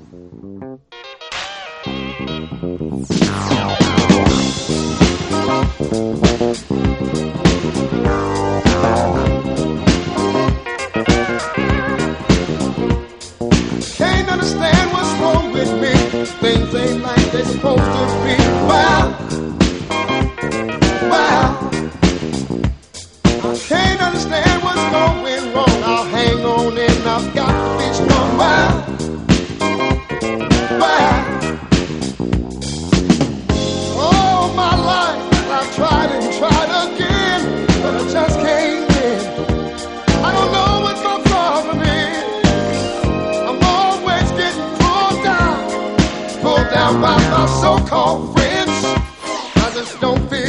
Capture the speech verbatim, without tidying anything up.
Can't understand what's wrong with me. Things ain't like they're supposed to be. Well, well, I can't understand what's going wrong. I'll hang on and I've got to be strong. Well, well, all my life I've tried and tried again, but I just can't win. I don't know what my problem is. I'm always getting pulled down, pulled down by my so-called friends. I just don't feel